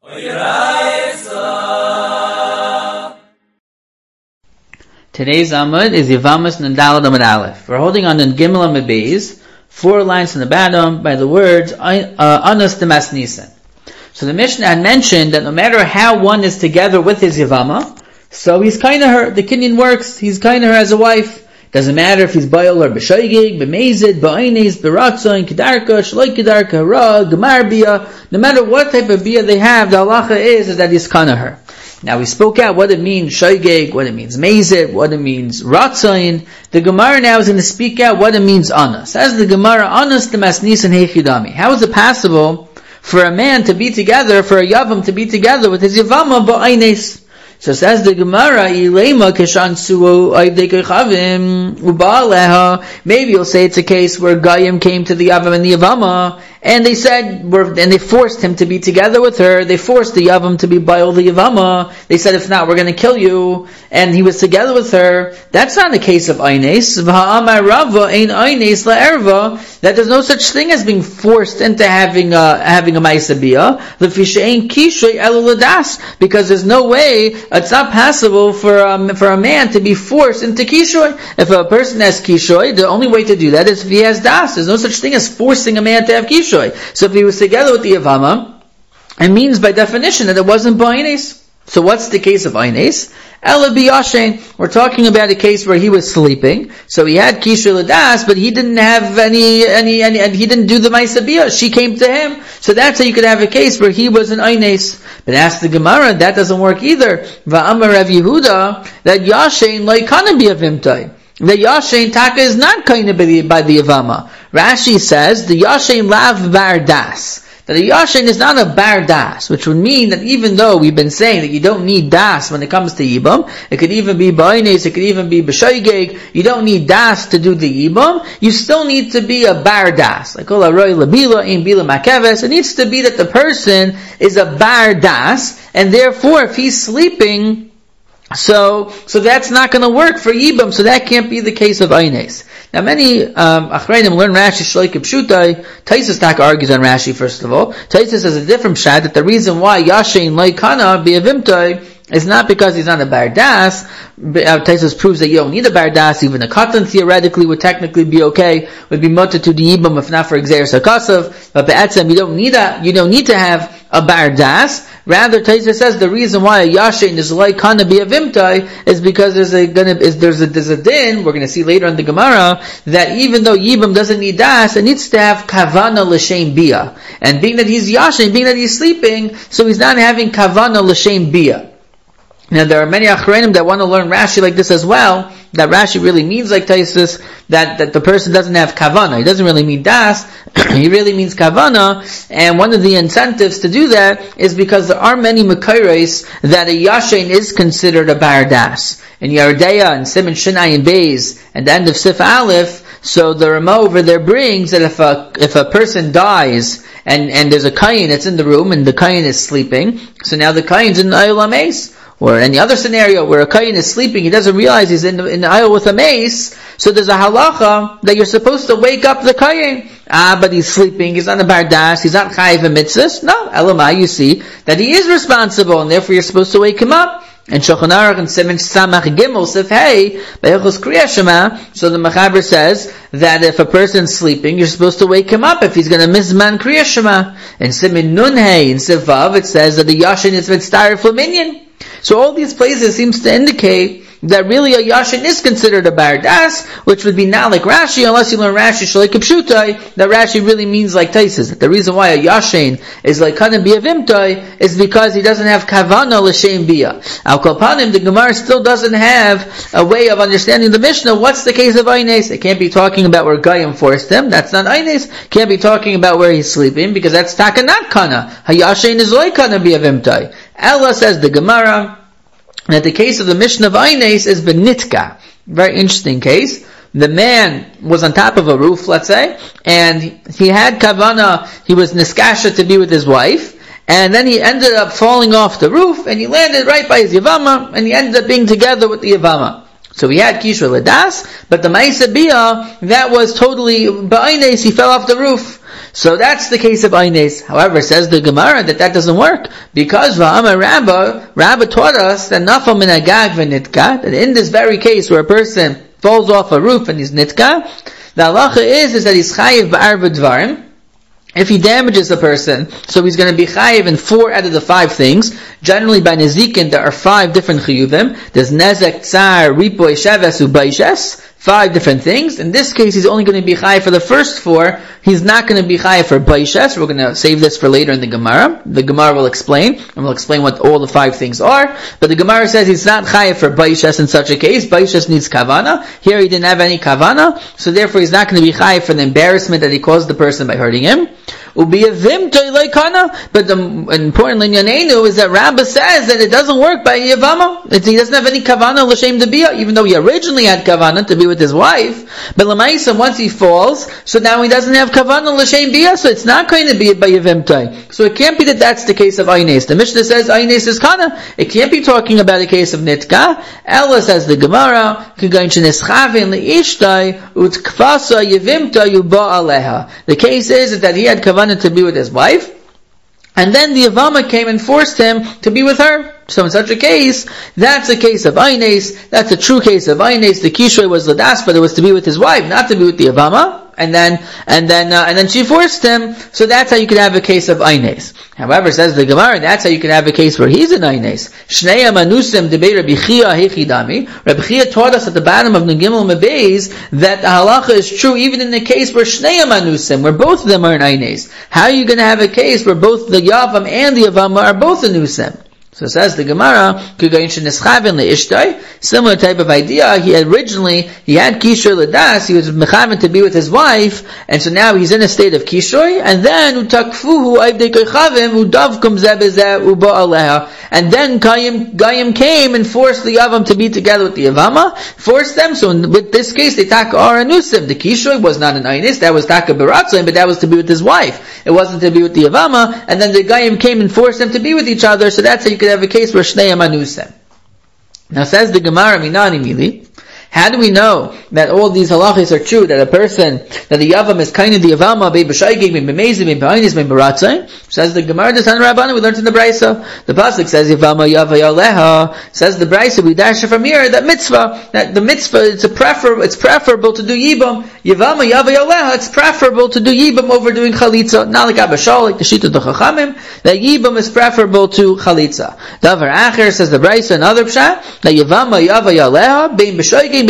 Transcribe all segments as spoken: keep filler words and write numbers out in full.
Today's Amud is Yavamas Nandalad Amud Aleph. We're holding on in Gimel Amud Beis, four lines from the bottom, by the words Anas Demas Nisan. So the Mishnah had mentioned that no matter how one is together with his Yavama, so he's kind of her. The Kinyan works. He's kind of her as a wife. Doesn't matter if he's Bayal or B'shaygig, B'mezid, B'aynes, B'ratzoin, Kedarka, Shaloi Kedarka, Hara, Gemar Bia. No matter what type of Bia they have, the halacha is, is that he's kind of her. Now we spoke out what it means Shaygig, what it means Mezid, what it means Ratzoin. The Gemara now is going to speak out what it means Anas. Says the Gemara, Anas Demas Nisan Heichidami. How is it possible for a man to be together, for a Yavam to be together with his Yavama B'aynes? So says the Gemara, Ilema Keshan Suo Aivdekechavim Ubaleha. Maybe you'll say it's a case where Gayim came to the Yavam and the Yavama, and they said, and they forced him to be together with her. They forced the Yavam to be Bayal the Yavama. They said, if not, we're going to kill you. And he was together with her. That's not a case of Aynes. V'ha'amar Rava ein Aynes la'erva. That there's no such thing as being forced into having a, having a Ma'asabiyah. L'fishein kishoy elu ladas. Because there's no way, it's not possible for um, for a man to be forced into kishoy. If a person has kishoy, the only way to do that is if he has das. There's no such thing as forcing a man to have kishoy. So if he was together with the Yavama, it means by definition that it wasn't Ba'ines. So what's the case of Aynes? Ela biyashen. We're talking about a case where he was sleeping, so he had kishoy ladas, but he didn't have any, any, any, and he didn't do the ma'asabiyah. She came to him. So that's how you could have a case where he was an Aynes. But ask the Gemara, that doesn't work either. Va'amar Rav Yehuda, that yashen loikana biyavimtai. The Yashen Taka is not kind of by the, by the Yavama. Rashi says, the Yashen Lav Bar Das. That the Yashen is not a Bar Das, which would mean that even though we've been saying that you don't need Das when it comes to Yibam, it could even be Ba'ines, it could even be B'shaygeg, you don't need Das to do the Yibam, you still need to be a Bar Das. Like, Ola Roy Labila, In Bila Makeves, it needs to be that the person is a Bar Das, and therefore if he's sleeping, So, so that's not going to work for Yibam, so that can't be the case of Aynes. Now many, um, Achrayim learn Rashi Shloike Pshutai. Taisus Taka argues on Rashi first of all. Taisus has a different shad that the reason why Yashin Laikana Biavimtai is not because he's not a Bardas. Taisus proves that you don't need a Bardas. Even a Katan theoretically would technically be okay, would be mutter to the Yibam if not for Xeris HaKasav. But Be'etzem, you don't need a, you don't need to have a Bardas. Rather, Taisus says the reason why a Yashin is like Kana Biavimtai is because there's a gonna is there's a there's a din, we're gonna see later in the Gemara, that even though Yibam doesn't need Das, it needs to have Kavana L'Shem Bia. And being that he's Yashin, being that he's sleeping, so he's not having Kavana L'Shem Bia. Now there are many Achrenim that want to learn Rashi like this as well, that Rashi really means like Taisus, that, that the person doesn't have Kavana. He doesn't really mean Das, he really means Kavana, and one of the incentives to do that is because there are many Mekayres that a Yashin is considered a Bar Das. In Yeridea and Simon Shinai and Beis, and the end of Sif Aleph, so the Rama over there brings that if a, if a person dies, and, and there's a Kayin that's in the room, and the Kayin is sleeping, so now the Kayin's in the Ayol HaMeis. Or any other scenario where a Kayin is sleeping, he doesn't realize he's in the, in the aisle with a mace, so there's a halacha that you're supposed to wake up the Kayin. Ah, but he's sleeping, he's not a Bardas, he's not Chayiv a Mitzvah. No, Elamai, you see that he is responsible, and therefore you're supposed to wake him up. And Shulchan Aruch and Siman Samach Gimel Sif Hey, Beichos Kriya Shema, so the Mechaber says that if a person's sleeping, you're supposed to wake him up if he's going to miss Man Kriya Shema. And Siman Nun Hey, in Sif Vav, it says that the Yashin is Mitzvah Flaminyan. So all these places seems to indicate that really a Yashin is considered a Bardas, which would be not like Rashi, unless you learn Rashi Shloike Pshutai, that Rashi really means like Taisus. The reason why a Yashin is like Kanan Biavimtai is because he doesn't have Kavana L'Shem Bia. Al Kolpanim, the Gemara still doesn't have a way of understanding the Mishnah. What's the case of Aynes? It can't be talking about where Gayim forced him. That's not Aynes. Can't be talking about where he's sleeping, because that's Taka not Kana. A Yashin is like Kanan Biavimtai. Ella says the Gemara that the case of the Mishnah of Aynes is Benitka. Very interesting case. The man was on top of a roof, let's say, and he had Kavana, he was Niskasha to be with his wife, and then he ended up falling off the roof, and he landed right by his Yavama, and he ended up being together with the Yavama. So we had Kishrei Ladas, but the Ma'aseh Bia, that was totally, Ba'ines, he fell off the roof. So that's the case of Aines. However, says the Gemara that that doesn't work, because Va'amar Rabba, Rabba taught us that Nafal min Agag v'nitka, that in this very case where a person falls off a roof and he's nitka, the halacha is, is that he's chayiv ba'arva dvarim. If he damages a person, so he's going to be chayiv in four out of the five things. Generally by nezikin there are five different chiyuvim. There's nezek, tsar, ripoy, sheves, ubaishes. Five different things. In this case, he's only going to be chayiv for the first four. He's not going to be chayiv for baishes. We're going to save this for later in the Gemara. The Gemara will explain, and we'll explain what all the five things are. But the Gemara says he's not chayiv for baishes in such a case. Baishes needs kavana. Here he didn't have any kavana, so therefore he's not going to be chayiv for the embarrassment that he caused the person by hurting him. But the important linyanenu is that Rabbah says that it doesn't work by Yavama. He doesn't have any kavana l'shem debiyah, even though he originally had kavana to be with his wife. But l'maisa, once he falls, so now he doesn't have kavana l'shem biyah, so it's not going to be by Yavimtai. So it can't be that that's the case of Aines. The Mishnah says Aines is kana. It can't be talking about a case of nitka. Ella says the Gemara, the case is that he had kavana to be with his wife, and then the Yavama came and forced him to be with her. So in such a case, that's a case of Aines, that's a true case of Aines. The Kishrei was Ladas, but it was to be with his wife, not to be with the Yavama. And then, and then, uh, and then she forced him. So that's how you can have a case of Aines. However, says the Gemara, that's how you can have a case where he's an Aines. Shnei amanusim debei Rabbi Chia hechidami. Rabbi Chia taught us at the bottom of Negimel Mebeis that the halacha is true even in the case where Shnei amanusim, where both of them are an Aines. How are you going to have a case where both the Yavam and the Yavama are both an Anusim? So it says the Gemara, similar type of idea. He originally, he had Kishrei Ladas, he was mechaven to be with his wife, and so now he's in a state of Kishrei, and then, utakfuhu aivdei koichavim, udavkum zebezeh uba aleha. And then Gayim, Gayim came and forced the Yavam to be together with the Yavama, forced them, so in with this case, they taka are anusim. The Kishrei was not an Ainis, that was taka beratzim, but that was to be with his wife. It wasn't to be with the Yavama, and then the Gayim came and forced them to be with each other, so that's how you could have a case where Shnei Amanusem. Now says the Gemara, Minani Mili, how do we know that all these halachas are true, that a person, that the Yavam is kind of the Yavama, be b'shaygig, be b'mezim, be b'aynis, be b'ratzay? Says the Gemara, the Tan Rabbana, we learned in the Brisa. The Pasuk says, Yavama Yavayaleha. Says the Brisa, we dash it from here, that mitzvah, that the mitzvah, it's a prefer, it's preferable to do Yibam. Yavama Yavayaleha, it's preferable to do Yibam over doing Chalitza. Not like Abashal, like the Shita of the Chachamim, that Yibam is preferable to Chalitza. Davar Acher, says the Brisa, another pshat, that Yavama Yavayaleha, bein b'shaygig,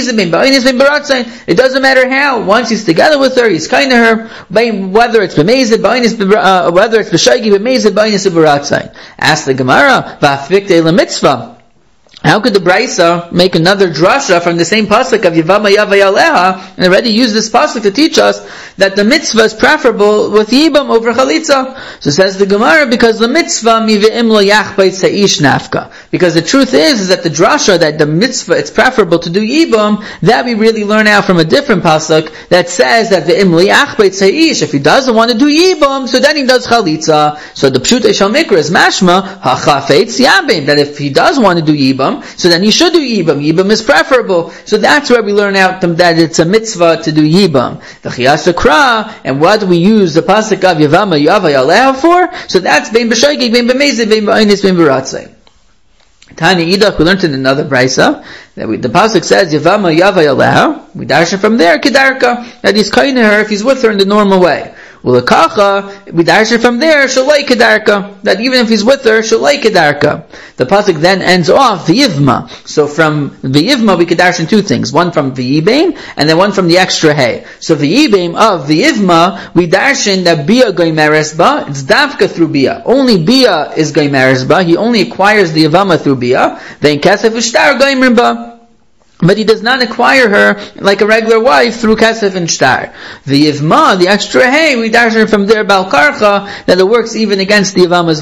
it doesn't matter how. Once he's together with her, he's kind to her. Whether it's b'mezid, uh, whether it's b'shaygi, b'mezid, b'aynis, b'ratzai. Ask the Gemara, v'afikte l'mitzvah. How could the Brisa make another drasha from the same pasuk of Yavama Yavayaleha and already use this pasuk to teach us that the mitzvah is preferable with Yibam over Chalitza? So says the Gemara, because the mitzvah mive'im lo yachbait sa'ish nafka. Because the truth is, is that the drasha, that the mitzvah, it's preferable to do Yibam, that we really learn out from a different pasuk that says that ve'im lo yachbait sa'ish, if he doesn't want to do Yibam, so then he does Chalitza. So the Pshut Eshal Mikra is mashma, hachafetz yabim, that if he does want to do Yibam, so then he should do Yibam. Yibam is preferable. So that's where we learn out that it's a mitzvah to do Yibam. The Chiyas Kra, and what do we use the pasuk of Yavama Yavayaleha for? So that's Bein B'Shaygig, Bein B'Mezid, Bein B'Aynis, Bein B'Ratzai. Tani Idach, we learned in another Brisa, that we, the pasuk says Yavama Yavayaleha, we dash it from there, Kedarka, that he's kind to her if he's with her in the normal way. Ulakacha, we dash it from there, Shalai Kedarka, that even if he's with her, Shalai Kedarka. The pasuk then ends off V'yivma. So from V'yivma we could dash in two things. One from V'yibaim, and then one from the extra hay. So V'yibaim of V'yivma, we dash in that Bia Goymeres Ba, it's Dafka through Bia. Only Bia is Goymeres Ba, he only acquires the Yavama through Bia. Then Kesef Ishtar Goymer Ba. But he does not acquire her like a regular wife through Kesef and Shtar. The Yivma, the extra hay, we dash her from there Bal Karcha, that it works even against the Yavam as well.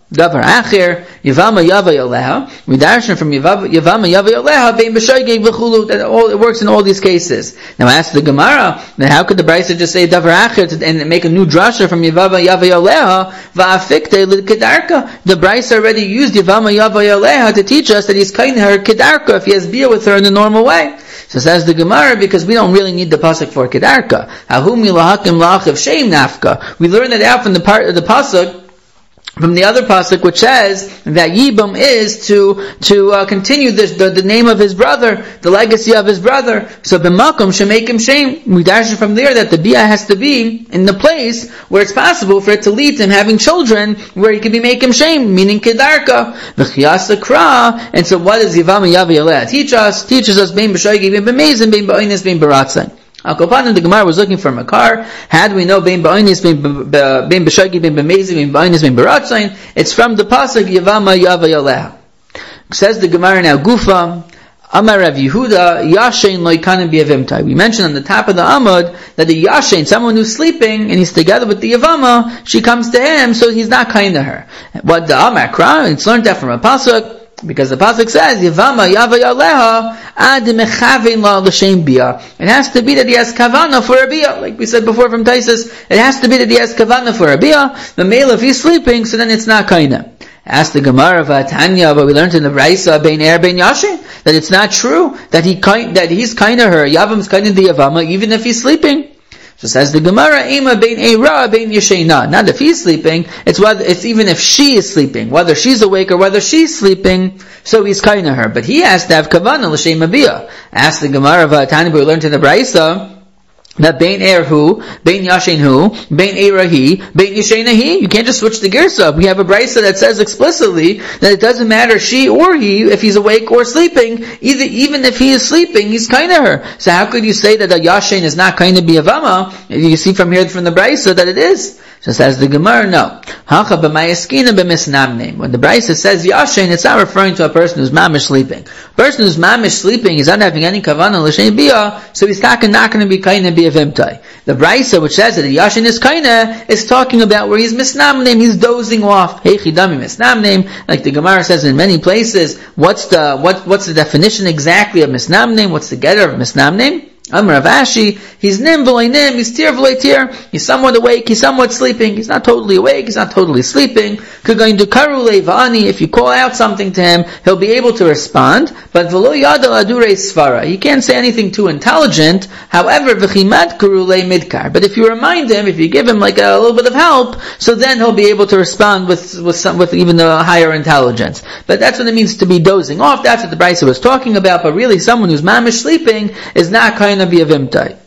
Davar acher, Yavama Yava Yoleha. We darshan from Yavama Yava Yoleha, Bein B'Shoigeg V'chulu, that all, it works in all these cases. Now ask the Gemara, then how could the Brisa just say Davar acher and make a new drasha from Yavama Yava Yoleha, Va'afikte L'Kedarka? The Brisa already used Yavama Yava Yoleha to teach us that he's kind her Kedarka if he has beer with her in the normal way. So says the Gemara, because we don't really need the pasuk for Kedarka. Hahumi lahakim lachav sheim nafka. We learn that out from the part of the pasuk, from the other pasuk, which says that Yibam is to to uh, continue this, the, the name of his brother, the legacy of his brother. So b'makom should make him shame. We dash from there that the bia has to be in the place where it's possible for it to lead to him having children, where he can be make him shame, meaning kedarka, v'chiyasa kra. And so, what does Yavama Yavi Aleh teach us? Teaches us bein b'shoigi, bein b'mezin, bein b'oines, bein b'ratzan. Al-Kopanim, the Gemara was looking for Makar. Had we know Bein Ba'onis, Bein B'Shagi, Bein B'Mezi, Bein Ba'onis, Bein B'Ratzayin, it's from the pasuk Yavama Yava Yaleha. Says the Gemara now, Gufa, Amar Rav Yehuda, Yashein Loikanim B'Yavimtai. We mentioned on the top of the Amud that the Yashein, someone who's sleeping and he's together with the Yavama, she comes to him, so he's not kind to her. What the Amar Kra, it's learned that from a pasuk, because the pasuk says Yavama Yava Yaleha Ad Mechavein La L'Shem Bia. It has to be that he has kavana for a bia, like we said before from Taisus. It has to be that he has kavana for a bia. The male, if he's sleeping, so then it's not kaina. Ask the Gemara of Tanya, but we learned in the Brisa Bein Er Bein Yashin that it's not true that he that he's kaina her. Yavam's kaina the Yavama even if he's sleeping. So says the Gemara, Ema bein Eira bein Yeshena. Not if he's sleeping, it's whether it's even if she is sleeping, whether she's awake or whether she's sleeping, so he's kind of her. But he has to have kavanah l'shem abiyah. Ask the Gemara of Tani, we learned in the Brisa that bein er hu, bein yashin hu, bein eira he, bein yeshena he. You can't just switch the gears up. We have a brisa that says explicitly that it doesn't matter she or he, if he's awake or sleeping, either, even if he is sleeping, he's kind of her. So how could you say that a yashin is not kind of biyavama? You see from here, from the brisa, that it is. So says the Gemara, no. Hacha b'mayaskina b'misnamnim. When the Brisa says yashin, it's not referring to a person who's mamish sleeping. A person who's mamish sleeping, he's not having any kavanah l'shem bia, so he's not, not going to be kaina b'yavimtai. The Brisa, which says that the yashin is kaina, is talking about where he's misnamnim, he's dozing off. Hey chidami misnamnim, like the Gemara says in many places. What's the what what's the definition exactly of misnamnim? What's the getter of misnamnim? Amar Rav Ashi, he's nim v'loy nim, he's tir v'loy tir, he's somewhat awake, he's somewhat sleeping, he's not totally awake, he's not totally sleeping. K'gayin dukaru le'va'ani, if you call out something to him, he'll be able to respond, but v'lo yadal adurei svara, he can't say anything too intelligent, however, v'chimad kuru le'midkar, but if you remind him, if you give him like a, a little bit of help, so then he'll be able to respond with, with some, with even a higher intelligence. But that's what it means to be dozing off, that's what the Brisa was talking about, but really someone who's mamish sleeping is not kind of biyavimtai.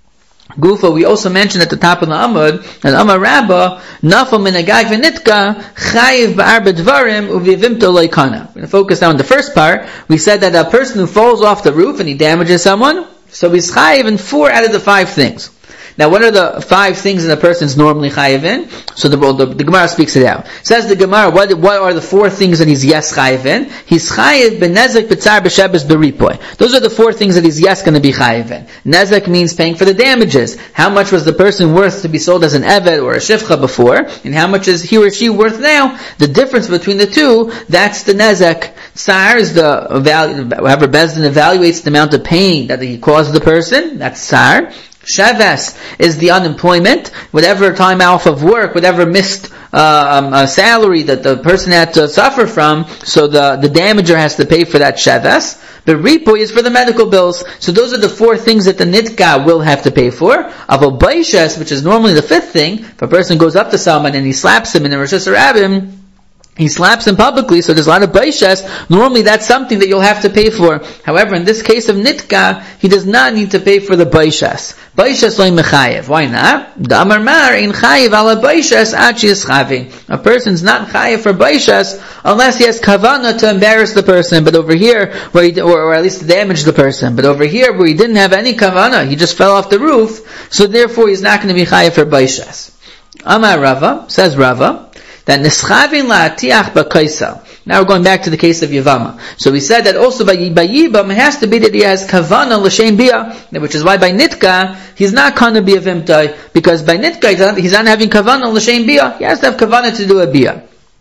Gufa, we also mentioned at the top of the Amud, that Amar Rabba, Nafal min agag v'nitka, chayiv ba'arba dvarim, uviyavimta loikana. We're going to focus now on the first part. We said that a person who falls off the roof and he damages someone, so he's chayiv in four out of the five things. Now, what are the five things that a person's normally chayiv in? So the, the, the Gemara speaks it out. Says the Gemara, what, what are the four things that he's yes chayiv in? He's chayiv benezek, b'tzar, b'shebes, b'ripoy. Those are the four things that he's yes going to be chayiv in. Nezek means paying for the damages. How much was the person worth to be sold as an eved or a shivcha before? And how much is he or she worth now? The difference between the two, that's the nezek. Tsar is the value, however Bezdin evaluates the amount of pain that he caused the person, that's tsar. Sheves is the unemployment, whatever time off of work, whatever missed uh, um, uh, salary that the person had to suffer from, so the, the damager has to pay for that sheves. But ripoy is for the medical bills. So those are the four things that the nitka will have to pay for. Avo baishes, which is normally the fifth thing, if a person goes up to someone and he slaps him in the Rosh Hashanah, he slaps him publicly, so there's a lot of baishes. Normally that's something that you'll have to pay for. However, in this case of nitka, he does not need to pay for the baishes. Baishes loy mechayev. Why not? Damar mar in chayev ala baishes achi eschaving. A person's not chayev for baishes unless he has kavana to embarrass the person. But over here, where he, or, or at least to damage the person. But over here, where he didn't have any kavana, he just fell off the roof, so therefore he's not going to be chayev for baishes. Amar Rava, says Rava, that nischavin la'atiach b'kaisel. Now we're going back to the case of Yavama. So we said that also by, by Yibam, it has to be that he has kavana l'shem bia, which is why by Nitka, he's not kana bia vimtai, because by Nitka, he's not, he's not having kavana l'shem bia, he has to have kavana to do a bia.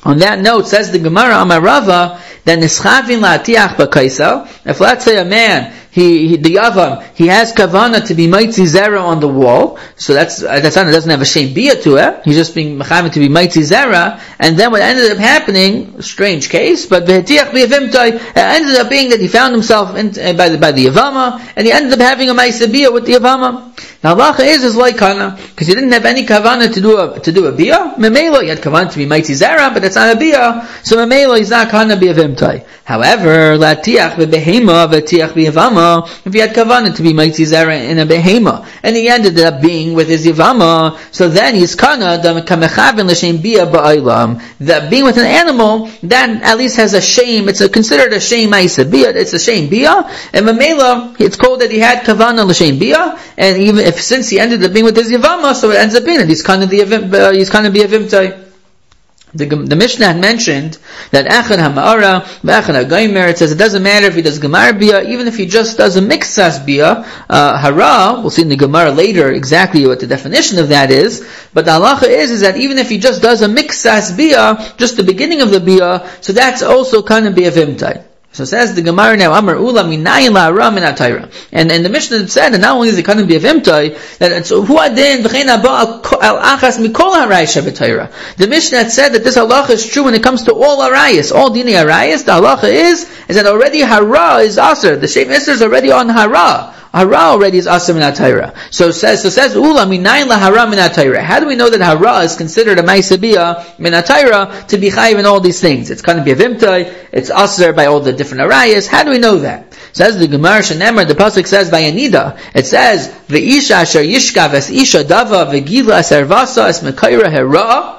On that note, says the Gemara, Amar Rava, that nischavin la'atiach b'kaisel. If let's say a man, he, he the yavam, he has kavana to be mitzi zera on the wall, so that's that's not, it doesn't have a shame bia to it. He's just being mechaven to be mitzi zera, and then what ended up happening, strange case, but v'hetiach b'yavimtai, it ended up being that he found himself in, uh, by the by the yavama, and he ended up having a ma'isa bia with the yavama. Now halacha is is like kana, because he didn't have any kavana to do a to do a bia. Memelo, he had kavana to be mitzi zera, but that's not a bia, so memelo he's not kana b'yavimtai. However, latiach b'behema v'tiach b'yavama. If he had kavanah to be mitzi zera in a behema, and he ended up being with his yavama, so then he's kana the kamechavin l'shem bia ba'olam. That being with an animal, that at least has a shame. It's a, considered a shame ma'isa bia. It's a shame bia, and mamela it's called that he had kavanah l'shem bia, and even if since he ended up being with his yavama, so it ends up being that he's kana the uh, he's kana b'yavimtai. The, the Mishnah had mentioned that Echad HaMa'ara, Echad HaGoymer, it says it doesn't matter if he does Gemara Bia, even if he just does a Mixas Bia, uh, Hara, we'll see in the Gemara later exactly what the definition of that is, but the halacha is, is that even if he just does a Mixas Bia, just the beginning of the Bia, so that's also kind of Bia Vimtai. So says the Gemara now, Amar Ula minayin la'ara min atayra. And and the Mishnah said, and not only is it kind of be a vimtai, that it's hu adin v'chein haba al achas mikol harayis b'tayra. The Mishnah had said that this halacha is true when it comes to all harayis, all dini harayis. The halacha is is that already hara is aser. The shev iser is already on hara. Hara already is asr min atayra. So says so says Ula minayin lahara min atayra. How do we know that hara is considered a ma'isa bia min atayra to be chayiv in all these things? It's kind of be a vimtai. It's asr by all the different arayas. How do we know that? Says the Gemara Shenemar, the pasuk says by Anida. It says ve'isha asher yishkav es isha dava ve'gila es ervasa es mekayra hera.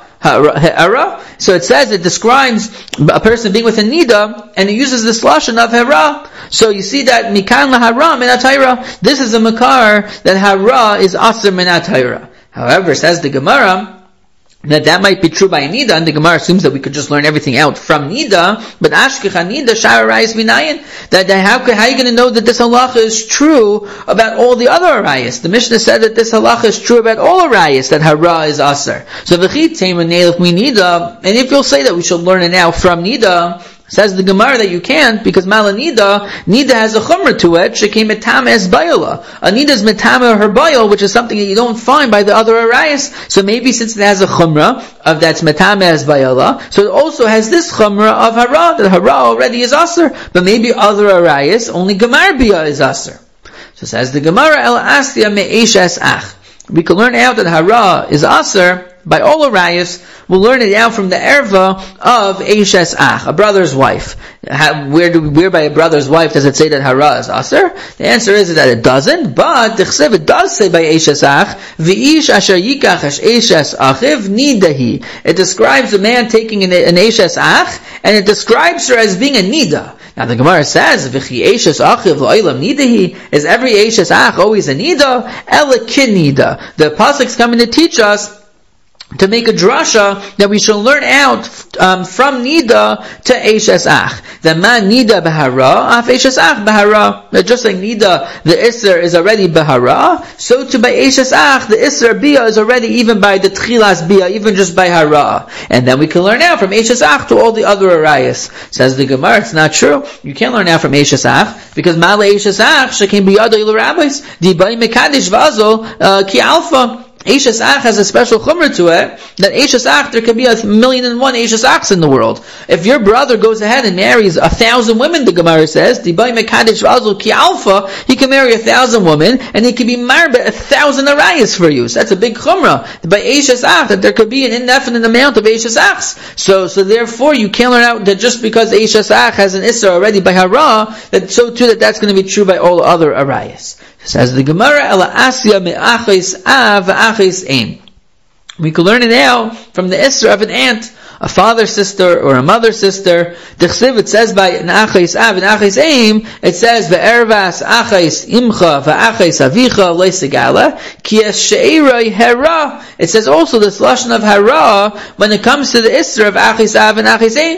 Hera. So it says, it describes a person being with a nida, and it uses this lashon of hera. So you see that mikan lahara min atayra. This is a makar that hera is asr min atayra. However, says the Gemara, that that might be true by Nida, and the Gemara assumes that we could just learn everything out from Nida, but Ashkecha Nida, Shara Arayis Minayin, that, that how, how are you going to know that this halacha is true about all the other Arayis? The Mishnah said that this halacha is true about all Arayis, that Hara is Asar. So V'chit Teiman Neilach Mi Nida, and if you'll say that we should learn it now from Nida, says the Gemara that you can't, because Malanida, Nida has a chumrah to it, Shekim Metame es Bayala. A Nida is Metame her Bayal, which is something that you don't find by the other Arayas. So maybe since it has a chumrah of that's Metame es Bayala, so it also has this chumrah of Hara, that Hara already is Aser, but maybe other Arayas, only Gemar Bia is Aser. So says the Gemara, El Astia Me'esh es Ach. We can learn out that Hara is Aser by all Arayas. We'll learn it out from the erva of Eishes Ach, a brother's wife. How, where do where by a brother's wife does it say that Hara is Aser? The answer is that it doesn't, but the Chsev it does say by Eishes Ach, V'ish asher yikach es Eishes Achiv nidahi. It describes a man taking an, an Eishes Ach, and it describes her as being a nida. Now the Gemara says, V'chi Eishes Achiv lo'ilam nidahi, is every Eishes Ach always a nida? Ela kin nida. The Pasuk's coming to teach us to make a drasha that we shall learn out um, from Nida to Eishes Ach. The man Nida Bahara, Af Eishes Ach Bahara. Just like Nida, the Isser is already Bahara, so to by Eishes Ach, the Isser Bia is already even by the Tchilas Bia, even just by Hara. And then we can learn out from Eishes Ach to all the other Arayas. Says the Gemara, it's not true. You can't learn out from Eishes Ach, because Mala Eishes Ach, Shekim Biyado Il Rabbis, Dibai Mekadesh Vazo, Ki Alpha. Eishes Ach has a special chumrah to it, that Eishes Ach, there can be a million and one Eishes Achs in the world. If your brother goes ahead and marries a thousand women, the Gemara says, Dibai Mekadesh Vazul Ki Alpha, he can marry a thousand women, and he can be married a thousand Arayas for you. So that's a big chumrah. By Eishes Ach, that there could be an indefinite amount of Eishes Achs. So, so therefore, you can't learn out that just because Eishes Ach has an Isra already by Hara, that so too that that's going to be true by all other Arayas. Says the Gemara, Ela Asya me'achis av achis aim. We can learn it now from the Isra of an aunt, a father sister or a mother sister. The Chsiv, it says by an achis av and achis aim, it says ve'ervas achis imcha ve'achis avicha le'sigala ki es she'iroi hera. It says also this lashon of hera when it comes to the Isra of achis av and achis aim.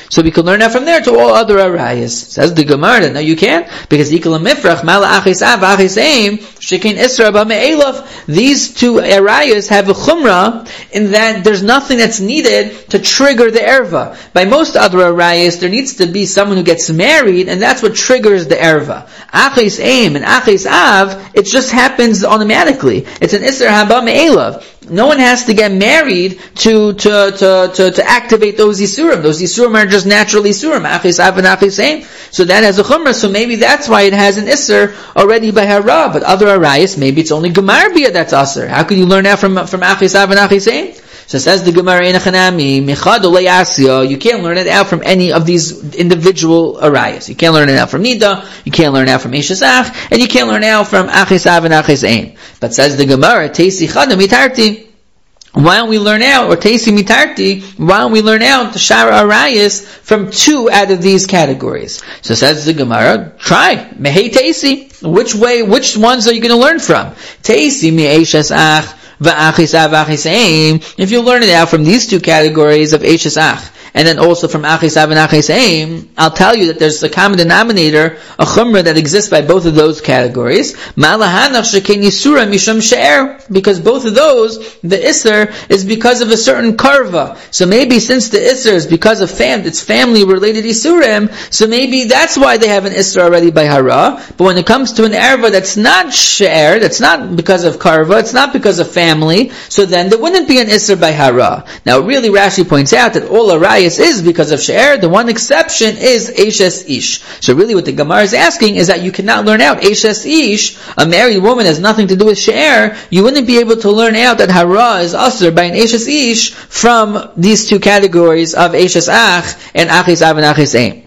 So we can learn that from there to all other arayas. Says the Gemara, no you can't, because Ikal Mifrach, Mala Achis Av, Achis Eim, Shekin Isra Ba Me'elov, these two arayas have a chumrah in that there's nothing that's needed to trigger the erva. By most other arayas, there needs to be someone who gets married, and that's what triggers the erva. Achis Eim and Achis Av, it just happens automatically. It's an Isra Haba Me'elov. No one has to get married to to to to, to activate those Yisurim. Those Yisurim are just naturally Yisurim. Achis Av and Achis Eim. So that has a chumrah, so maybe that's why it has an Isser already by Hara. But other arayas, maybe it's only Gemar Bia that's Asr. How could you learn that from from Achis Av and Achis Eim? So it says the Gemara in Achanami, Michad Olei Asya, you can't learn it out from any of these individual arayas. You can't learn it out from Nida, you can't learn it out from Eishes Ach, and you can't learn it out from Achis Av and Achis Eim. But says the Gemara, Teisi Chada Mitarti. Why don't we learn out, or Teisi Mitarti, why don't we learn out the Shara Arayas from two out of these categories? So says the Gemara, try. Mehei Teisi. Which way, which ones are you going to learn from? Teisi mi Eishes Ach, va'achis av, achis eim. If you learn it out from these two categories of Eishes Ach, and then also from Achis Av and Achis Eim, I'll tell you that there's a common denominator, a chumrah that exists by both of those categories. Ma'alahanach sheken yisura mishum she'er, because both of those, the Isser is because of a certain karva. So maybe since the Isser is because of fam, it's family related Yisurim, so maybe that's why they have an Isser already by Hara. But when it comes to an erva that's not she'er, that's not because of karva, it's not because of family, so then there wouldn't be an Isser by Hara. Now really Rashi points out that all Arayas is because of she'er. The one exception is Eishes Ish. So really what the Gemara is asking is that you cannot learn out Eishes Ish, a married woman has nothing to do with she'er. You wouldn't be able to learn out that Hara is Asr by an Eishes Ish from these two categories of Eishes Ach and Achis Av and Achis Eim.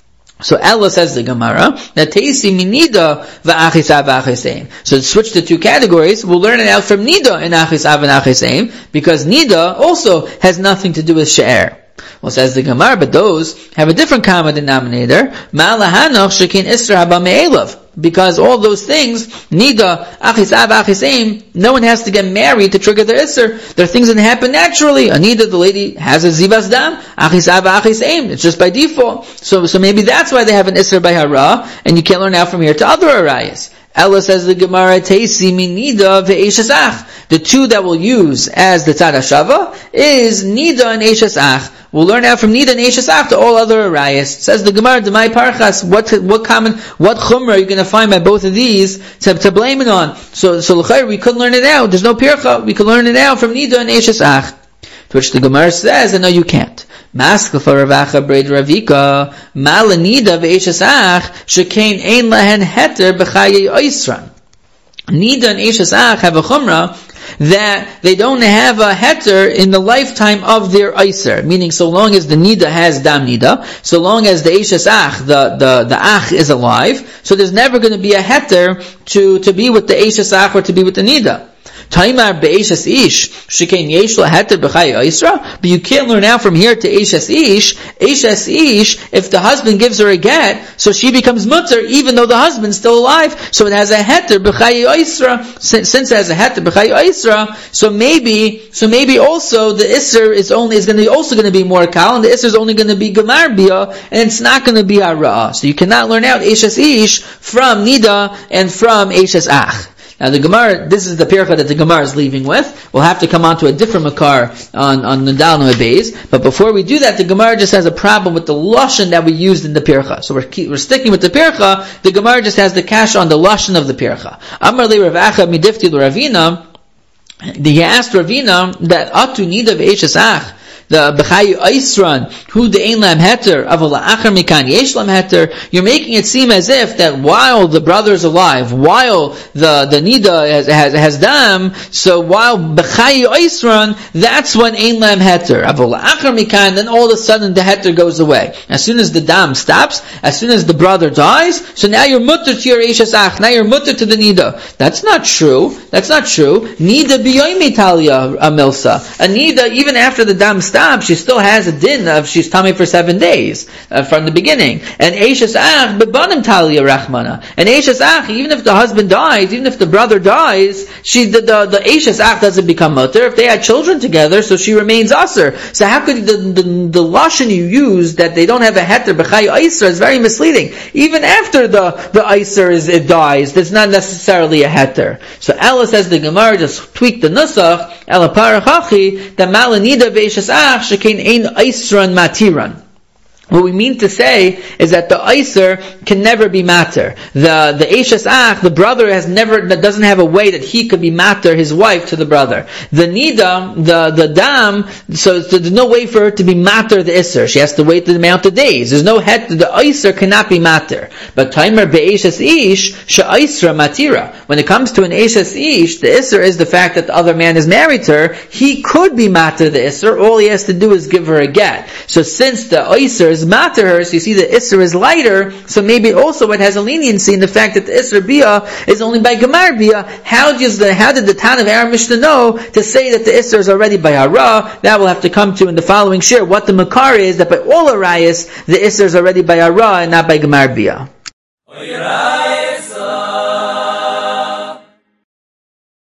So Ella says the Gemara that Teisi minida va'achis av va'achis eim. So to switch the two categories, we'll learn it out from Nida and Achis Av and Achis Eim, because Nida also has nothing to do with she'er. Well, says the Gemara, but those have a different common denominator. Ma'alahanoch shekin isra haba me'elav. Because all those things, Nida, Achis Av, Achis Eim, no one has to get married to trigger the Isser. There are things that happen naturally. A Nida, the lady has a Zivas Dam. Achis Av, Achis Eim. It's just by default. So, so maybe that's why they have an Isser by Hara, and you can't learn out from here to other Arayas. Ella says the Gemara, Teisi minida ve'Eishes Ach. The two that we'll use as the Tzad HaShava is Nida and Eishes Ach. We'll learn out from Nida and Eishes Ach to all other Arayas. Says the Gemara, Demai Parchas, what, what common, what Chumrah are you going to find by both of these to, to blame it on? So, so l'chayr, we could learn it out. There's no Pircha. We could learn it out from Nida and Eishes Ach. To which the Gemara says, and no, you can't. Maskal for Ravacha Braid Ravika, Malanida ve'Eishes Ach, Shekain ein lahen heter b'chayei oisran. Nida and Eishes Ach have a chumrah that they don't have a heter in the lifetime of their Eiser. Meaning, so long as the Nida has Dam Nida, so long as the Eishes Ach, the, the, the Ach is alive, so there's never going to be a heter to, to be with the Eishes Ach or to be with the Nida. Taimar be'Eishes Ish, shekain yesh la heter b'chayei Eisra, but you can't learn out from here to Eishes Ish. Eishes Ish, if the husband gives her a get, so she becomes mutter even though the husband's still alive, so it has a heter b'chayei Eisra. Since, since it has a heter b'chayei Eisra, so maybe, so maybe also the Isser is only, is going to be also going to be more kal, and the Isser is only going to be Gemar Bia, and it's not going to be Hara. So you cannot learn out Eishes Ish from Nida and from Eishes Ach. Now the Gemara, this is the pircha that the Gemara is leaving with. We'll have to come on to a different makar on, on Nadal and Beis. But before we do that, the Gemara just has a problem with the lashon that we used in the pircha. So we're, keep, we're sticking with the pircha. The Gemara just has the kash on the lashon of the pircha. Amar le Rav Acha midifti l'Ravina. He asked Ravina that atu nida ve'Eishes Ach, the b'chayei Eisran, who the ein lam heter, aval la'achar mikan yesh lam heter. You're making it seem as if that while the brother is alive, while the, the nida has, has, has dam, so while b'chayei Eisran, that's when ein lam heter. Aval la'achar mikan, then all of a sudden the heter goes away. As soon as the dam stops, as soon as the brother dies, so now you're mutter to your Eishes Ach, now you're mutter to the nida. That's not true. That's not true. Nida b'yoyim italia amilsa. A nida, even after the dam stops, Stam, she still has a din of she's tummy for seven days uh, from the beginning. And Eishes Ach bebanim talia rachmana. And Eishes Ach, even if the husband dies, even if the brother dies, she the the, the Eishes Ach doesn't become mutter. If they had children together, so she remains aser. So how could the the, the lashon you use that they don't have a heter b'chay aiser is very misleading. Even after the the aiser is it dies, that's not necessarily a heter. So Ella says the Gemara just tweaked the nusach. Ella parachachi that malanida ve'ishes ach shekein ein aisran matiran. What we mean to say is that the Iser can never be matter. The the Eishes Ach, the brother has never that doesn't have a way that he could be matter his wife to the brother. The Nida, the the Dam, so, so there's no way for her to be matter the Iser. She has to wait the amount of days. There's no head. The Iser cannot be matter. But Taimer be'Eishes Ish she'Isra matira. When it comes to an Eishes Ish, the Iser is the fact that the other man is married to her. He could be matter the Iser. All he has to do is give her a get. So since the Iser is matter her, so you see the Isser is lighter, so maybe also it has a leniency in the fact that the Isser Bia is only by Gemar Bia. How does the, how did the Tan of Aram Mishnah know to say that the Isser is already by Hara? That we'll have to come to in the following share, what the Makar is, that by all Arayas, the Isser is already by Hara and not by Gemar Bia.